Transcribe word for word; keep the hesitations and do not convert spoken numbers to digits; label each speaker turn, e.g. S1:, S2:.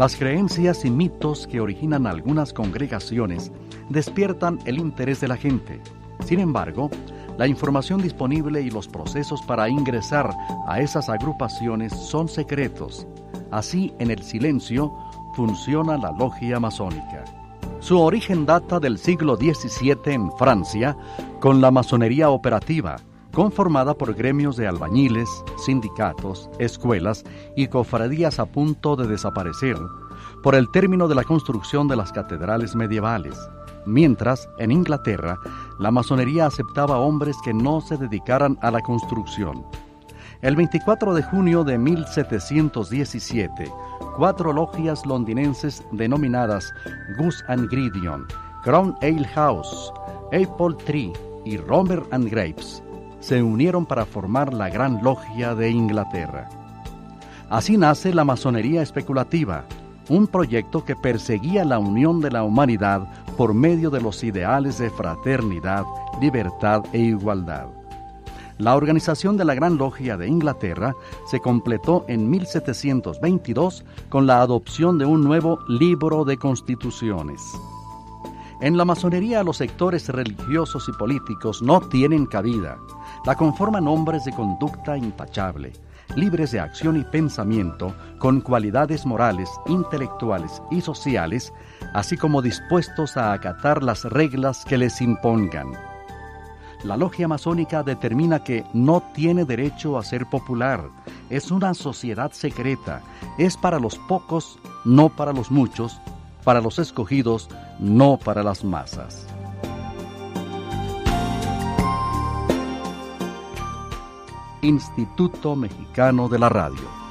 S1: Las creencias y mitos que originan algunas congregaciones despiertan el interés de la gente. Sin embargo, la información disponible y los procesos para ingresar a esas agrupaciones son secretos. Así, en el silencio, funciona la logia masónica. Su origen data del siglo diecisiete en Francia, con la masonería operativa, conformada por gremios de albañiles, sindicatos, escuelas y cofradías a punto de desaparecer por el término de la construcción de las catedrales medievales, mientras, en Inglaterra, la masonería aceptaba hombres que no se dedicaran a la construcción. El veinticuatro de junio de mil setecientos diecisiete, cuatro logias londinenses denominadas Goose and Gridiron, Crown Ale House, Apple Tree y Romer and Grapes se unieron para formar la Gran Logia de Inglaterra. Así nace la masonería especulativa, un proyecto que perseguía la unión de la humanidad por medio de los ideales de fraternidad, libertad e igualdad. La organización de la Gran Logia de Inglaterra se completó en mil setecientos veintidós con la adopción de un nuevo libro de constituciones. En la masonería los sectores religiosos y políticos no tienen cabida. La conforman hombres de conducta intachable, libres de acción y pensamiento, con cualidades morales, intelectuales y sociales, así como dispuestos a acatar las reglas que les impongan. La logia masónica determina que no tiene derecho a ser popular, es una sociedad secreta, es para los pocos, no para los muchos, para los escogidos, no para las masas. Instituto Mexicano de la Radio.